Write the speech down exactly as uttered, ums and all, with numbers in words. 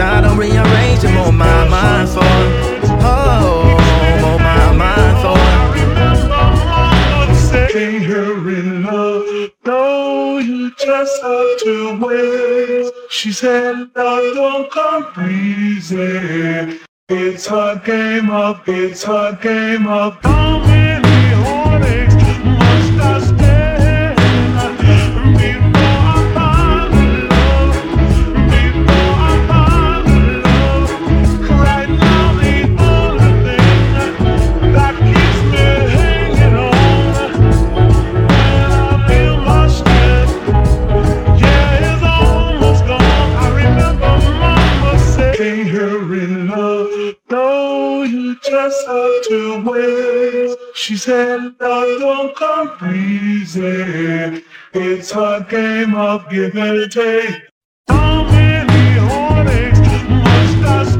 I don't rearrange them on my mind for. Oh, on my mind for. Say you're in love, no, you just have to wait. She said, love don't come easy. It's her game up, it's her game up. How many heartaches must I stand before I find love? Before I find love. Right now the only thing that keeps me hanging on when I feel my strength, yeah, it's almost gone. I remember mama saying you're in love, no, you just have to wait. She said, love don't come easy. It's her game of give and take. How many heartaches must I